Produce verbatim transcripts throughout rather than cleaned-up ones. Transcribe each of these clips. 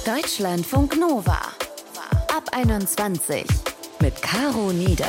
Deutschlandfunk Nova. Ab einundzwanzig mit Caro Nieder.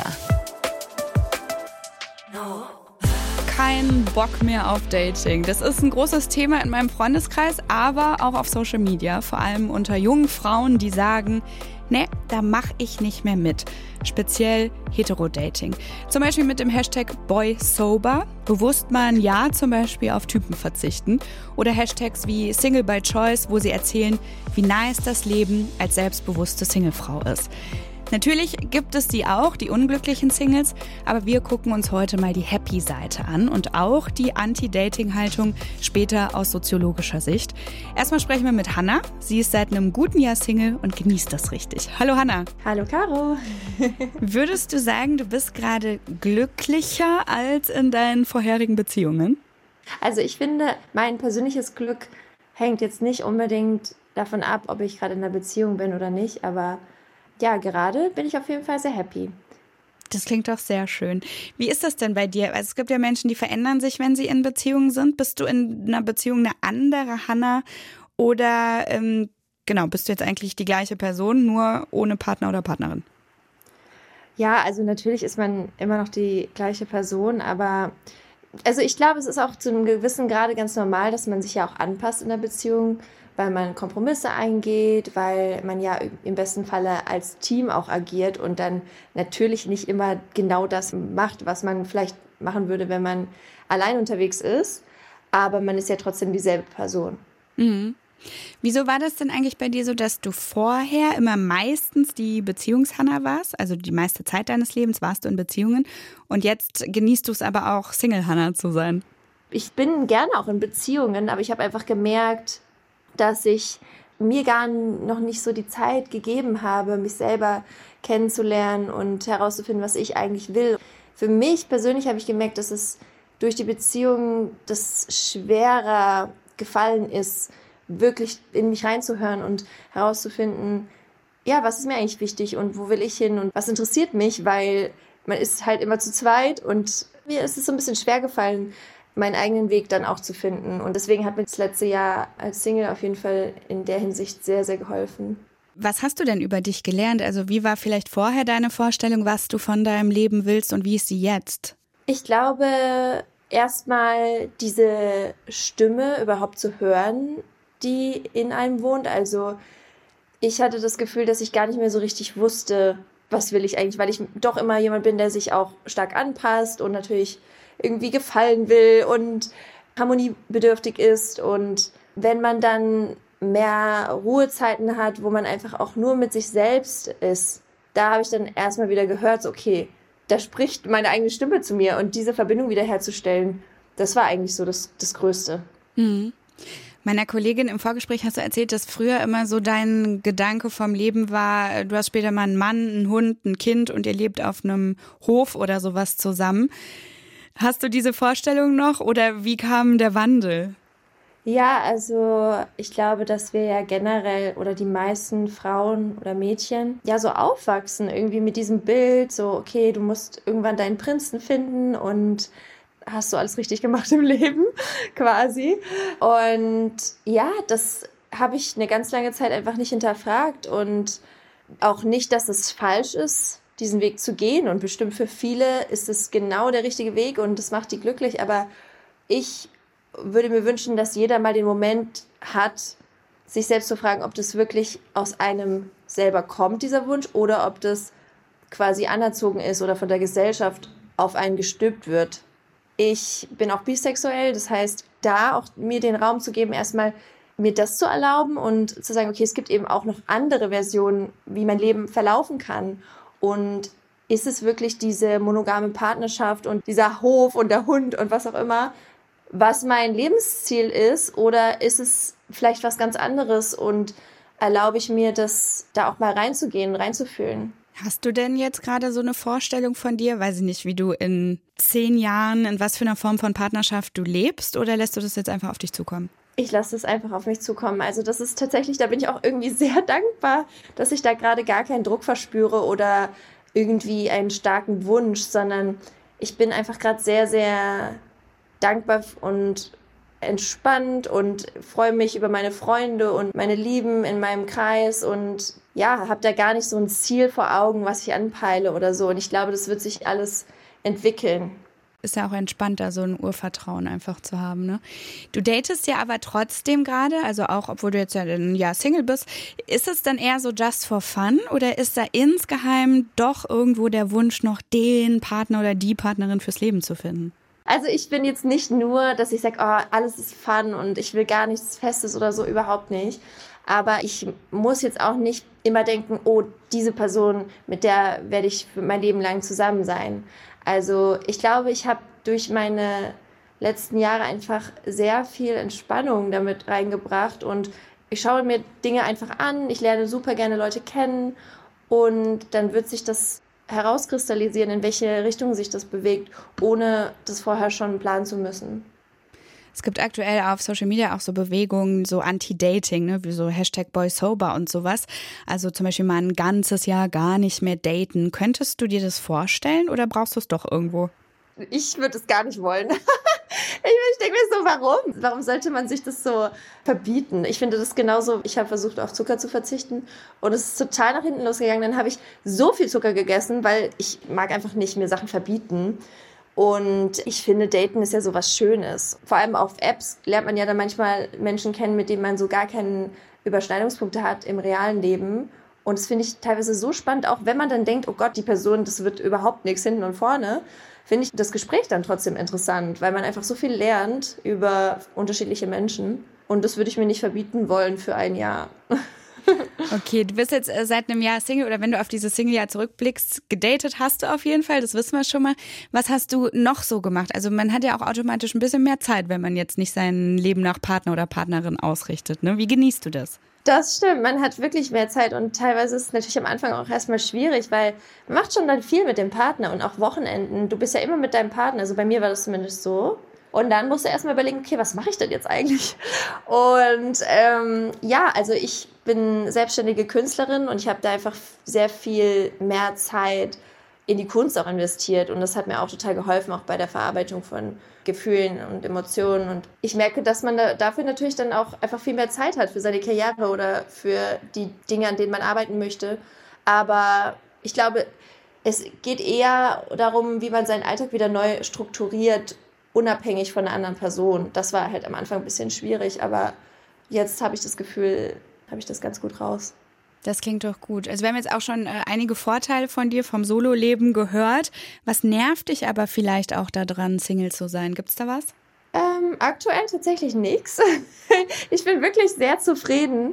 Kein Bock mehr auf Dating. Das ist ein großes Thema in meinem Freundeskreis, aber auch auf Social Media. Vor allem unter jungen Frauen, die sagen, ne, da mach ich nicht mehr mit. Speziell Hetero-Dating. Zum Beispiel mit dem Hashtag BoySober. Bewusst mal ein Jahr zum Beispiel auf Typen verzichten. Oder Hashtags wie Single by Choice, wo sie erzählen, wie nice das Leben als selbstbewusste Singlefrau ist. Natürlich gibt es die auch, die unglücklichen Singles, aber wir gucken uns heute mal die Happy-Seite an und auch die Anti-Dating-Haltung später aus soziologischer Sicht. Erstmal sprechen wir mit Hannah. Sie ist seit einem guten Jahr Single und genießt das richtig. Hallo Hannah. Hallo Caro. Würdest du sagen, du bist gerade glücklicher als in deinen vorherigen Beziehungen? Also ich finde, mein persönliches Glück hängt jetzt nicht unbedingt davon ab, ob ich gerade in einer Beziehung bin oder nicht, aber ja, gerade bin ich auf jeden Fall sehr happy. Das klingt doch sehr schön. Wie ist das denn bei dir? Also es gibt ja Menschen, die verändern sich, wenn sie in Beziehungen sind. Bist du in einer Beziehung eine andere Hannah oder ähm, genau, bist du jetzt eigentlich die gleiche Person, nur ohne Partner oder Partnerin? Ja, also natürlich ist man immer noch die gleiche Person, aber also ich glaube, es ist auch zu einem gewissen Grade ganz normal, dass man sich ja auch anpasst in der Beziehung, weil man Kompromisse eingeht, weil man ja im besten Falle als Team auch agiert und dann natürlich nicht immer genau das macht, was man vielleicht machen würde, wenn man allein unterwegs ist. Aber man ist ja trotzdem dieselbe Person. Mhm. Wieso war das denn eigentlich bei dir so, dass du vorher immer meistens die Beziehungs-Hannah warst? Also die meiste Zeit deines Lebens warst du in Beziehungen und jetzt genießt du es aber auch, Single-Hannah zu sein? Ich bin gerne auch in Beziehungen, aber ich habe einfach gemerkt, dass ich mir gar noch nicht so die Zeit gegeben habe, mich selber kennenzulernen und herauszufinden, was ich eigentlich will. Für mich persönlich habe ich gemerkt, dass es durch die Beziehung das schwerer gefallen ist, wirklich in mich reinzuhören und herauszufinden, ja, was ist mir eigentlich wichtig und wo will ich hin und was interessiert mich, weil man ist halt immer zu zweit und mir ist es so ein bisschen schwer gefallen, meinen eigenen Weg dann auch zu finden. Und deswegen hat mir das letzte Jahr als Single auf jeden Fall in der Hinsicht sehr, sehr geholfen. Was hast du denn über dich gelernt? Also wie war vielleicht vorher deine Vorstellung, was du von deinem Leben willst und wie ist sie jetzt? Ich glaube, erstmal diese Stimme überhaupt zu hören, die in einem wohnt. Also ich hatte das Gefühl, dass ich gar nicht mehr so richtig wusste, was will ich eigentlich, weil ich doch immer jemand bin, der sich auch stark anpasst und natürlich irgendwie gefallen will und harmoniebedürftig ist. Und wenn man dann mehr Ruhezeiten hat, wo man einfach auch nur mit sich selbst ist, da habe ich dann erstmal wieder gehört, so, okay, da spricht meine eigene Stimme zu mir und diese Verbindung wiederherzustellen, das war eigentlich so das, das Größte. Mhm. Meiner Kollegin im Vorgespräch hast du erzählt, dass früher immer so dein Gedanke vom Leben war, du hast später mal einen Mann, einen Hund, ein Kind und ihr lebt auf einem Hof oder sowas zusammen. Hast du diese Vorstellung noch oder wie kam der Wandel? Ja, also ich glaube, dass wir ja generell oder die meisten Frauen oder Mädchen ja so aufwachsen irgendwie mit diesem Bild, so okay, du musst irgendwann deinen Prinzen finden und hast du alles richtig gemacht im Leben quasi. Und ja, das habe ich eine ganz lange Zeit einfach nicht hinterfragt und auch nicht, dass es falsch ist, diesen Weg zu gehen. Und bestimmt für viele ist es genau der richtige Weg und das macht die glücklich. Aber ich würde mir wünschen, dass jeder mal den Moment hat, sich selbst zu fragen, ob das wirklich aus einem selber kommt, dieser Wunsch, oder ob das quasi anerzogen ist oder von der Gesellschaft auf einen gestülpt wird. Ich bin auch bisexuell, das heißt, da auch mir den Raum zu geben, erstmal mir das zu erlauben und zu sagen, okay, es gibt eben auch noch andere Versionen, wie mein Leben verlaufen kann. Und ist es wirklich diese monogame Partnerschaft und dieser Hof und der Hund und was auch immer, was mein Lebensziel ist? Oder ist es vielleicht was ganz anderes und erlaube ich mir, das da auch mal reinzugehen, reinzufühlen? Hast du denn jetzt gerade so eine Vorstellung von dir, weiß ich nicht, wie du in zehn Jahren, in was für einer Form von Partnerschaft du lebst, oder lässt du das jetzt einfach auf dich zukommen? Ich lasse es einfach auf mich zukommen. Also das ist tatsächlich, da bin ich auch irgendwie sehr dankbar, dass ich da gerade gar keinen Druck verspüre oder irgendwie einen starken Wunsch, sondern ich bin einfach gerade sehr, sehr dankbar und entspannt und freue mich über meine Freunde und meine Lieben in meinem Kreis und ja, habe da gar nicht so ein Ziel vor Augen, was ich anpeile oder so. Und ich glaube, das wird sich alles entwickeln. Ist ja auch entspannter, so ein Urvertrauen einfach zu haben, ne? Du datest ja aber trotzdem gerade, also auch, obwohl du jetzt ja ein Jahr Single bist. Ist es dann eher so just for fun oder ist da insgeheim doch irgendwo der Wunsch, noch den Partner oder die Partnerin fürs Leben zu finden? Also ich bin jetzt nicht nur, dass ich sage, oh, alles ist fun und ich will gar nichts Festes oder so, überhaupt nicht. Aber ich muss jetzt auch nicht immer denken, oh, diese Person, mit der werde ich für mein Leben lang zusammen sein. Also ich glaube, ich habe durch meine letzten Jahre einfach sehr viel Entspannung damit reingebracht und ich schaue mir Dinge einfach an, ich lerne super gerne Leute kennen und dann wird sich das herauskristallisieren, in welche Richtung sich das bewegt, ohne das vorher schon planen zu müssen. Es gibt aktuell auf Social Media auch so Bewegungen, so Anti-Dating, ne, wie so Hashtag Boysober und sowas. Also zum Beispiel mal ein ganzes Jahr gar nicht mehr daten. Könntest du dir das vorstellen oder brauchst du es doch irgendwo? Ich würde es gar nicht wollen. Ich denke mir so, warum? Warum sollte man sich das so verbieten? Ich finde das genauso, ich habe versucht, auf Zucker zu verzichten und es ist total nach hinten losgegangen. Dann habe ich so viel Zucker gegessen, weil ich mag einfach nicht mir Sachen verbieten. Und ich finde, Daten ist ja so was Schönes. Vor allem auf Apps lernt man ja dann manchmal Menschen kennen, mit denen man so gar keine Überschneidungspunkte hat im realen Leben. Und das finde ich teilweise so spannend, auch wenn man dann denkt, oh Gott, die Person, das wird überhaupt nichts hinten und vorne, finde ich das Gespräch dann trotzdem interessant, weil man einfach so viel lernt über unterschiedliche Menschen. Und das würde ich mir nicht verbieten wollen für ein Jahr. Okay, du bist jetzt seit einem Jahr Single oder wenn du auf dieses Single-Jahr zurückblickst, gedatet hast du auf jeden Fall, das wissen wir schon mal. Was hast du noch so gemacht? Also man hat ja auch automatisch ein bisschen mehr Zeit, wenn man jetzt nicht sein Leben nach Partner oder Partnerin ausrichtet, ne? Wie genießt du das? Das stimmt, man hat wirklich mehr Zeit und teilweise ist es natürlich am Anfang auch erstmal schwierig, weil man macht schon dann viel mit dem Partner und auch Wochenenden. Du bist ja immer mit deinem Partner, also bei mir war das zumindest so. Und dann musst du erstmal überlegen, okay, was mache ich denn jetzt eigentlich? Und ähm, ja, also ich bin selbstständige Künstlerin und ich habe da einfach sehr viel mehr Zeit in die Kunst auch investiert. Und das hat mir auch total geholfen, auch bei der Verarbeitung von Gefühlen und Emotionen. Und ich merke, dass man da dafür natürlich dann auch einfach viel mehr Zeit hat für seine Karriere oder für die Dinge, an denen man arbeiten möchte. Aber ich glaube, es geht eher darum, wie man seinen Alltag wieder neu strukturiert, unabhängig von einer anderen Person. Das war halt am Anfang ein bisschen schwierig, aber jetzt habe ich das Gefühl, habe ich das ganz gut raus. Das klingt doch gut. Also wir haben jetzt auch schon äh, einige Vorteile von dir vom Solo-Leben gehört. Was nervt dich aber vielleicht auch daran, Single zu sein? Gibt's da was? Ähm, aktuell tatsächlich nichts. Ich bin wirklich sehr zufrieden,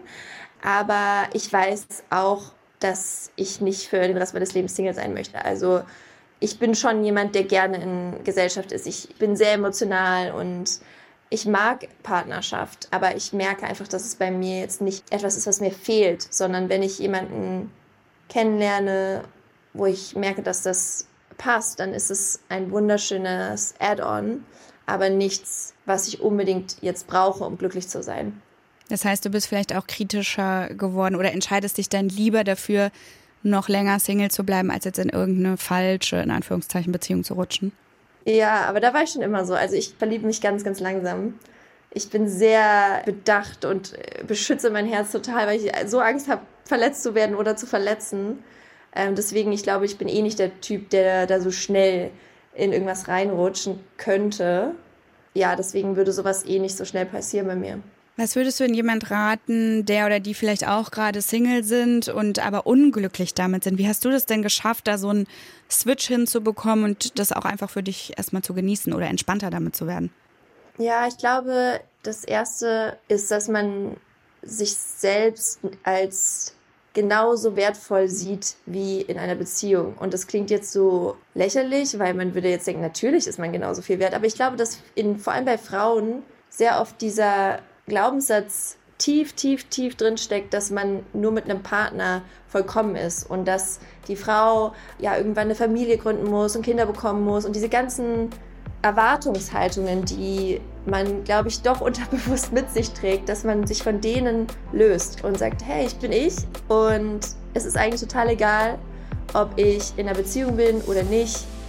aber ich weiß auch, dass ich nicht für den Rest meines Lebens Single sein möchte. Also ich bin schon jemand, der gerne in Gesellschaft ist. Ich bin sehr emotional und ich mag Partnerschaft, aber ich merke einfach, dass es bei mir jetzt nicht etwas ist, was mir fehlt, sondern wenn ich jemanden kennenlerne, wo ich merke, dass das passt, dann ist es ein wunderschönes Add-on, aber nichts, was ich unbedingt jetzt brauche, um glücklich zu sein. Das heißt, du bist vielleicht auch kritischer geworden oder entscheidest dich dann lieber dafür, noch länger Single zu bleiben, als jetzt in irgendeine falsche, in Anführungszeichen, Beziehung zu rutschen? Ja, aber da war ich schon immer so. Also ich verliebe mich ganz, ganz langsam. Ich bin sehr bedacht und beschütze mein Herz total, weil ich so Angst habe, verletzt zu werden oder zu verletzen. Ähm, deswegen, ich glaube, ich bin eh nicht der Typ, der da so schnell in irgendwas reinrutschen könnte. Ja, deswegen würde sowas eh nicht so schnell passieren bei mir. Was würdest du denn jemand raten, der oder die vielleicht auch gerade Single sind und aber unglücklich damit sind? Wie hast du das denn geschafft, da so einen Switch hinzubekommen und das auch einfach für dich erstmal zu genießen oder entspannter damit zu werden? Ja, ich glaube, das Erste ist, dass man sich selbst als genauso wertvoll sieht wie in einer Beziehung. Und das klingt jetzt so lächerlich, weil man würde jetzt denken, natürlich ist man genauso viel wert. Aber ich glaube, dass in, vor allem bei Frauen sehr oft dieser Glaubenssatz tief, tief, tief drin steckt, dass man nur mit einem Partner vollkommen ist und dass die Frau ja irgendwann eine Familie gründen muss und Kinder bekommen muss und diese ganzen Erwartungshaltungen, die man, glaube ich, doch unterbewusst mit sich trägt, dass man sich von denen löst und sagt, hey, ich bin ich und es ist eigentlich total egal, ob ich in einer Beziehung bin oder nicht.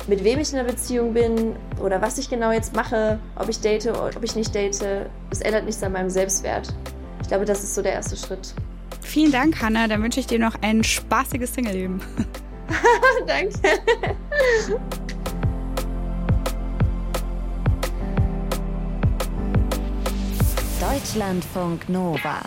mit wem ich in einer Beziehung bin oder was ich genau jetzt mache, ob ich date oder ob ich nicht date, das ändert nichts an meinem Selbstwert. Ich glaube, das ist so der erste Schritt. Vielen Dank, Hannah. Dann wünsche ich dir noch ein spaßiges Single-Leben. Danke. Deutschlandfunk Nova.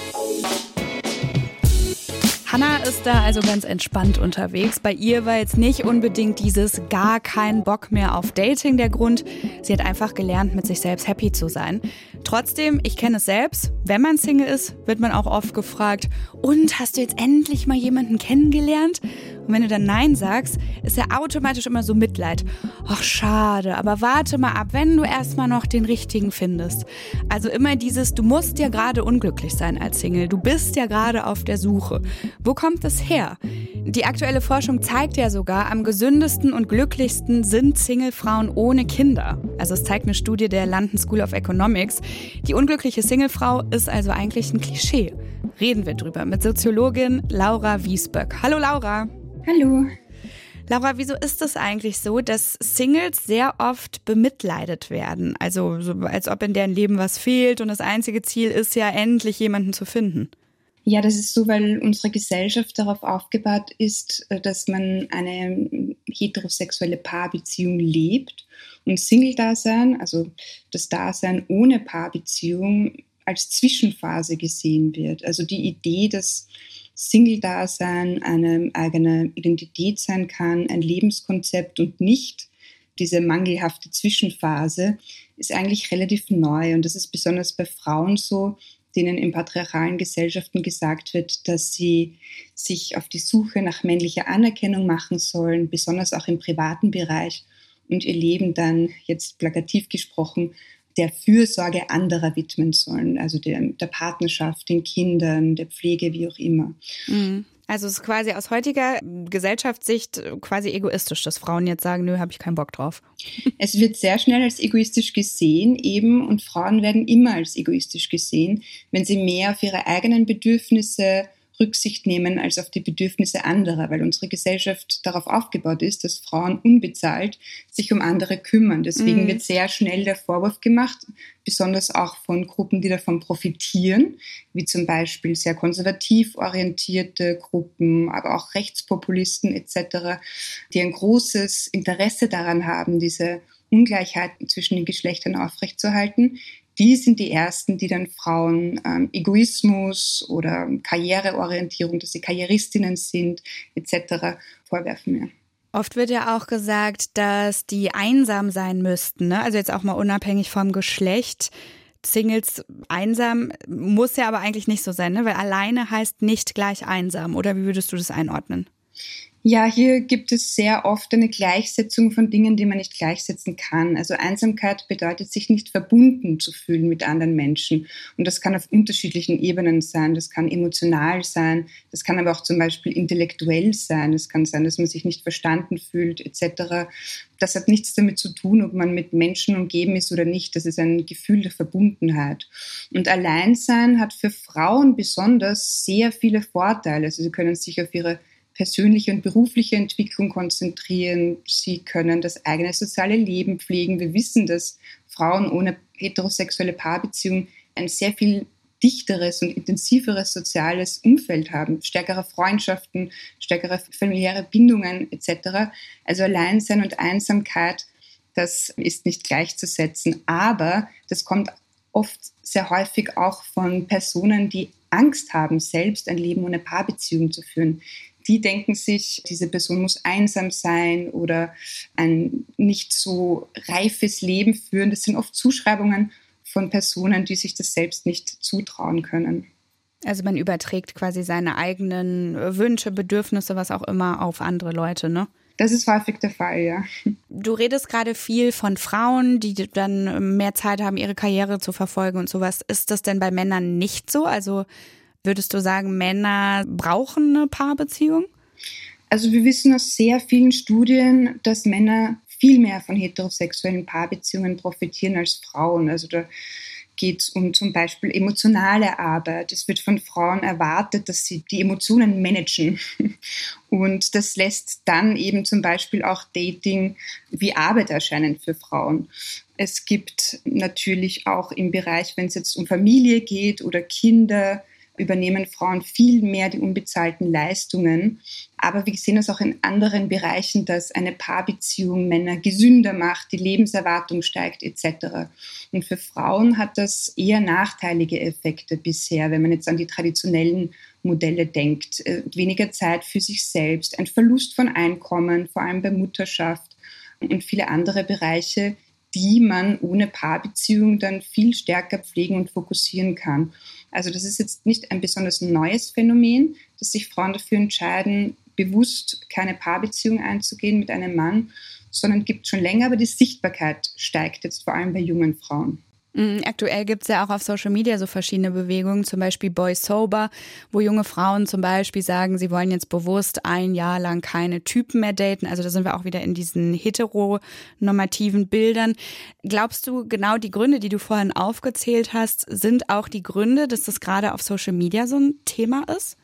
Hannah ist da also ganz entspannt unterwegs. Bei ihr war jetzt nicht unbedingt dieses gar kein Bock mehr auf Dating der Grund. Sie hat einfach gelernt, mit sich selbst happy zu sein. Trotzdem, ich kenne es selbst, wenn man Single ist, wird man auch oft gefragt, und hast du jetzt endlich mal jemanden kennengelernt? Und wenn du dann Nein sagst, ist ja automatisch immer so Mitleid. Ach, schade, aber warte mal ab, wenn du erstmal noch den richtigen findest. Also immer dieses, du musst ja gerade unglücklich sein als Single. Du bist ja gerade auf der Suche. Wo kommt das her? Die aktuelle Forschung zeigt ja sogar, am gesündesten und glücklichsten sind Singlefrauen ohne Kinder. Also es zeigt eine Studie der London School of Economics. Die unglückliche Singlefrau ist also eigentlich ein Klischee. Reden wir drüber mit Soziologin Laura Wiesböck. Hallo Laura. Hallo. Laura, wieso ist es eigentlich so, dass Singles sehr oft bemitleidet werden? Also so, als ob in deren Leben was fehlt und das einzige Ziel ist ja, endlich jemanden zu finden. Ja, das ist so, weil unsere Gesellschaft darauf aufgebaut ist, dass man eine heterosexuelle Paarbeziehung lebt und Single-Dasein, also das Dasein ohne Paarbeziehung, als Zwischenphase gesehen wird. Also die Idee, dass Single-Dasein eine eigene Identität sein kann, ein Lebenskonzept und nicht diese mangelhafte Zwischenphase, ist eigentlich relativ neu. Und das ist besonders bei Frauen so, denen in patriarchalen Gesellschaften gesagt wird, dass sie sich auf die Suche nach männlicher Anerkennung machen sollen, besonders auch im privaten Bereich, und ihr Leben dann, jetzt plakativ gesprochen, der Fürsorge anderer widmen sollen, also der, der Partnerschaft, den Kindern, der Pflege, wie auch immer. Mhm. Also es ist quasi aus heutiger Gesellschaftssicht quasi egoistisch, dass Frauen jetzt sagen, nö, habe ich keinen Bock drauf. Es wird sehr schnell als egoistisch gesehen eben, und Frauen werden immer als egoistisch gesehen, wenn sie mehr auf ihre eigenen Bedürfnisse Rücksicht nehmen als auf die Bedürfnisse anderer, weil unsere Gesellschaft darauf aufgebaut ist, dass Frauen unbezahlt sich um andere kümmern. Deswegen mhm. wird sehr schnell der Vorwurf gemacht, besonders auch von Gruppen, die davon profitieren, wie zum Beispiel sehr konservativ orientierte Gruppen, aber auch Rechtspopulisten et cetera, die ein großes Interesse daran haben, diese Ungleichheiten zwischen den Geschlechtern aufrechtzuerhalten. Die sind die Ersten, die dann Frauen ähm, Egoismus oder Karriereorientierung, dass sie Karrieristinnen sind, et cetera vorwerfen. Ja. Oft wird ja auch gesagt, dass die einsam sein müssten, ne? Also jetzt auch mal unabhängig vom Geschlecht. Singles einsam muss ja aber eigentlich nicht so sein, ne? Weil alleine heißt nicht gleich einsam. Oder wie würdest du das einordnen? Ja, hier gibt es sehr oft eine Gleichsetzung von Dingen, die man nicht gleichsetzen kann. Also Einsamkeit bedeutet, sich nicht verbunden zu fühlen mit anderen Menschen. Und das kann auf unterschiedlichen Ebenen sein. Das kann emotional sein, das kann aber auch zum Beispiel intellektuell sein. Es kann sein, dass man sich nicht verstanden fühlt, et cetera. Das hat nichts damit zu tun, ob man mit Menschen umgeben ist oder nicht. Das ist ein Gefühl der Verbundenheit. Und Alleinsein hat für Frauen besonders sehr viele Vorteile. Also sie können sich auf ihre persönliche und berufliche Entwicklung konzentrieren. Sie können das eigene soziale Leben pflegen. Wir wissen, dass Frauen ohne heterosexuelle Paarbeziehung ein sehr viel dichteres und intensiveres soziales Umfeld haben, stärkere Freundschaften, stärkere familiäre Bindungen et cetera. Also Alleinsein und Einsamkeit, das ist nicht gleichzusetzen. Aber das kommt oft sehr häufig auch von Personen, die Angst haben, selbst ein Leben ohne Paarbeziehung zu führen. Die denken sich, diese Person muss einsam sein oder ein nicht so reifes Leben führen. Das sind oft Zuschreibungen von Personen, die sich das selbst nicht zutrauen können. Also man überträgt quasi seine eigenen Wünsche, Bedürfnisse, was auch immer, auf andere Leute, ne? Das ist häufig der Fall, ja. Du redest gerade viel von Frauen, die dann mehr Zeit haben, ihre Karriere zu verfolgen und sowas. Ist das denn bei Männern nicht so? Also würdest du sagen, Männer brauchen eine Paarbeziehung? Also wir wissen aus sehr vielen Studien, dass Männer viel mehr von heterosexuellen Paarbeziehungen profitieren als Frauen. Also da geht es um zum Beispiel emotionale Arbeit. Es wird von Frauen erwartet, dass sie die Emotionen managen. Und das lässt dann eben zum Beispiel auch Dating wie Arbeit erscheinen für Frauen. Es gibt natürlich auch im Bereich, wenn es jetzt um Familie geht oder Kinder, übernehmen Frauen viel mehr die unbezahlten Leistungen. Aber wir sehen es auch in anderen Bereichen, dass eine Paarbeziehung Männer gesünder macht, die Lebenserwartung steigt et cetera. Und für Frauen hat das eher nachteilige Effekte bisher, wenn man jetzt an die traditionellen Modelle denkt. Weniger Zeit für sich selbst, ein Verlust von Einkommen, vor allem bei Mutterschaft und viele andere Bereiche, die man ohne Paarbeziehung dann viel stärker pflegen und fokussieren kann. Also das ist jetzt nicht ein besonders neues Phänomen, dass sich Frauen dafür entscheiden, bewusst keine Paarbeziehung einzugehen mit einem Mann, sondern gibt es schon länger, aber die Sichtbarkeit steigt jetzt vor allem bei jungen Frauen. Aktuell gibt es ja auch auf Social Media so verschiedene Bewegungen, zum Beispiel Boy Sober, wo junge Frauen zum Beispiel sagen, sie wollen jetzt bewusst ein Jahr lang keine Typen mehr daten. Also da sind wir auch wieder in diesen heteronormativen Bildern. Glaubst du, genau die Gründe, die du vorhin aufgezählt hast, sind auch die Gründe, dass das gerade auf Social Media so ein Thema ist?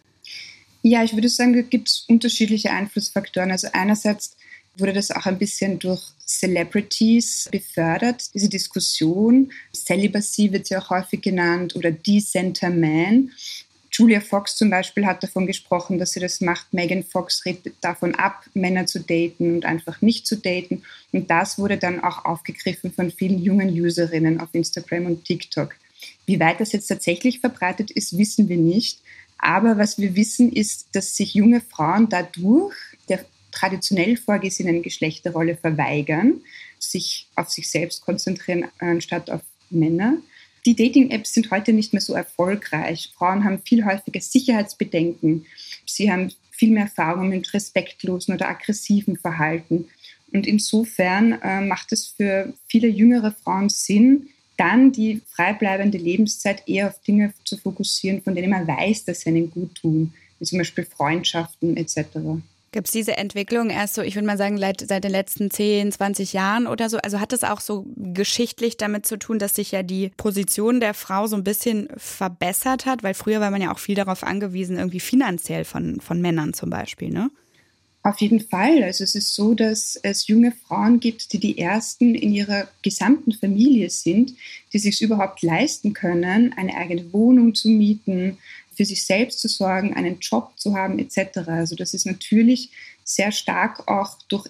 Ja, ich würde sagen, da gibt es unterschiedliche Einflussfaktoren. Also einerseits wurde das auch ein bisschen durch Celebrities befördert, diese Diskussion. Celibacy wird ja auch häufig genannt oder Decenter Man. Julia Fox zum Beispiel hat davon gesprochen, dass sie das macht. Megan Fox rät davon ab, Männer zu daten und einfach nicht zu daten. Und das wurde dann auch aufgegriffen von vielen jungen Userinnen auf Instagram und TikTok. Wie weit das jetzt tatsächlich verbreitet ist, wissen wir nicht. Aber was wir wissen, ist, dass sich junge Frauen dadurch der traditionell vorgesehenen Geschlechterrolle verweigern, sich auf sich selbst konzentrieren, anstatt auf Männer. Die Dating-Apps sind heute nicht mehr so erfolgreich. Frauen haben viel häufiger Sicherheitsbedenken. Sie haben viel mehr Erfahrungen mit respektlosen oder aggressiven Verhalten. Und insofern äh, macht es für viele jüngere Frauen Sinn, dann die freibleibende Lebenszeit eher auf Dinge zu fokussieren, von denen man weiß, dass sie ihnen gut tun, wie zum Beispiel Freundschaften et cetera. Gibt es diese Entwicklung erst so, ich würde mal sagen, seit, seit den letzten zehn, zwanzig Jahren oder so? Also hat es auch so geschichtlich damit zu tun, dass sich ja die Position der Frau so ein bisschen verbessert hat? Weil früher war man ja auch viel darauf angewiesen, irgendwie finanziell von, von Männern zum Beispiel, ne? Auf jeden Fall. Also es ist so, dass es junge Frauen gibt, die die ersten in ihrer gesamten Familie sind, die sich überhaupt leisten können, eine eigene Wohnung zu mieten, für sich selbst zu sorgen, einen Job zu haben et cetera. Also das ist natürlich sehr stark auch durch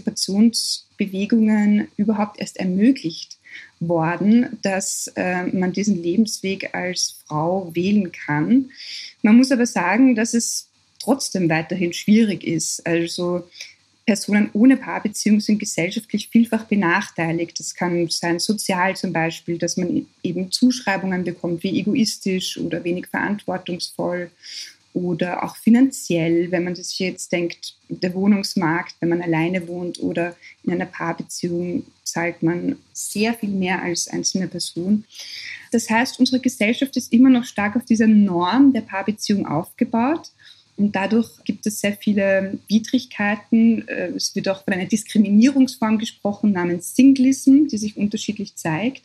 Emanzipationsbewegungen überhaupt erst ermöglicht worden, dass äh, man diesen Lebensweg als Frau wählen kann. Man muss aber sagen, dass es trotzdem weiterhin schwierig ist. Also Personen ohne Paarbeziehung sind gesellschaftlich vielfach benachteiligt. Das kann sein sozial zum Beispiel, dass man eben Zuschreibungen bekommt wie egoistisch oder wenig verantwortungsvoll oder auch finanziell, wenn man sich jetzt denkt, der Wohnungsmarkt, wenn man alleine wohnt oder in einer Paarbeziehung, zahlt man sehr viel mehr als einzelne Person. Das heißt, unsere Gesellschaft ist immer noch stark auf dieser Norm der Paarbeziehung aufgebaut. Und dadurch gibt es sehr viele Widrigkeiten. Es wird auch von einer Diskriminierungsform gesprochen namens Singlism, die sich unterschiedlich zeigt.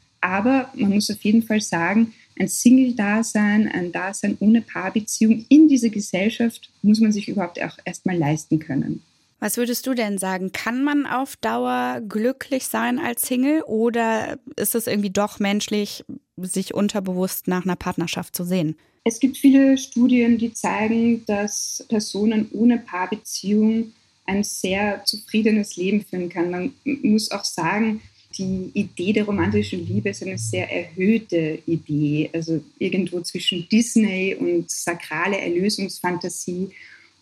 Aber man muss auf jeden Fall sagen, ein Single-Dasein, ein Dasein ohne Paarbeziehung in dieser Gesellschaft muss man sich überhaupt auch erstmal leisten können. Was würdest du denn sagen? Kann man auf Dauer glücklich sein als Single oder ist es irgendwie doch menschlich, sich unterbewusst nach einer Partnerschaft zu sehen? Es gibt viele Studien, die zeigen, dass Personen ohne Paarbeziehung ein sehr zufriedenes Leben führen kann. Man muss auch sagen, die Idee der romantischen Liebe ist eine sehr erhöhte Idee, also irgendwo zwischen Disney und sakrale Erlösungsfantasie.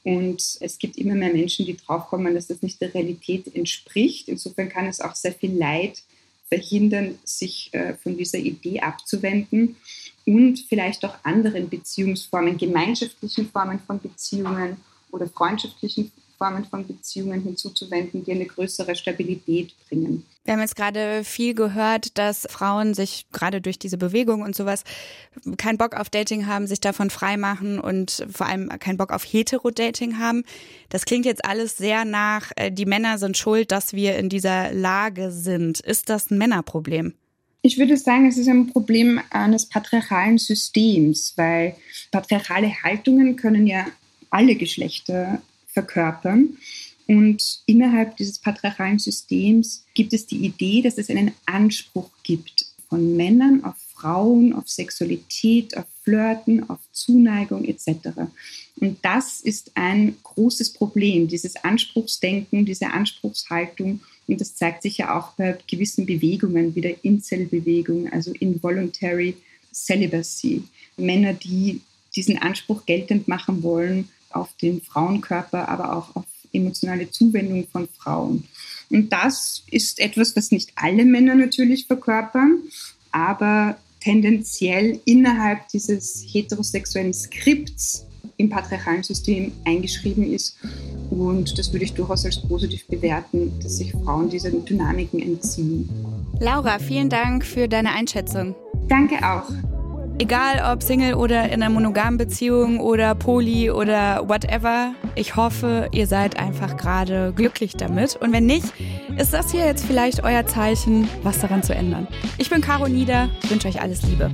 Und es gibt immer mehr Menschen, die draufkommen, dass das nicht der Realität entspricht. Insofern kann es auch sehr viel Leid verhindern, sich äh, von dieser Idee abzuwenden und vielleicht auch anderen Beziehungsformen, gemeinschaftlichen Formen von Beziehungen oder freundschaftlichen Formen von Beziehungen hinzuzuwenden, die eine größere Stabilität bringen. Wir haben jetzt gerade viel gehört, dass Frauen sich gerade durch diese Bewegung und sowas keinen Bock auf Dating haben, sich davon freimachen und vor allem keinen Bock auf Hetero-Dating haben. Das klingt jetzt alles sehr nach, die Männer sind schuld, dass wir in dieser Lage sind. Ist das ein Männerproblem? Ich würde sagen, es ist ein Problem eines patriarchalen Systems, weil patriarchale Haltungen können ja alle Geschlechter verkörpern. Und innerhalb dieses patriarchalen Systems gibt es die Idee, dass es einen Anspruch gibt von Männern auf Frauen, auf Sexualität, auf Flirten, auf Zuneigung et cetera. Und das ist ein großes Problem, dieses Anspruchsdenken, diese Anspruchshaltung. Und das zeigt sich ja auch bei gewissen Bewegungen, wie der Incel-Bewegung, also Involuntary Celibacy. Männer, die diesen Anspruch geltend machen wollen auf den Frauenkörper, aber auch auf emotionale Zuwendung von Frauen. Und das ist etwas, was nicht alle Männer natürlich verkörpern, aber tendenziell innerhalb dieses heterosexuellen Skripts im patriarchalen System eingeschrieben ist. Und das würde ich durchaus als positiv bewerten, dass sich Frauen diesen Dynamiken entziehen. Laura, vielen Dank für deine Einschätzung. Danke auch. Egal ob Single oder in einer monogamen Beziehung oder Poly oder whatever, ich hoffe, ihr seid einfach gerade glücklich damit. Und wenn nicht, ist das hier jetzt vielleicht euer Zeichen, was daran zu ändern. Ich bin Caro Nieder, wünsche euch alles Liebe.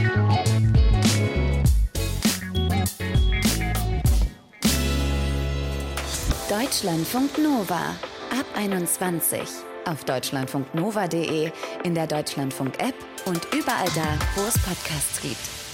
Deutschlandfunk Nova ab einundzwanzig auf deutschlandfunknova punkt de, in der Deutschlandfunk-App und überall da, wo es Podcasts gibt.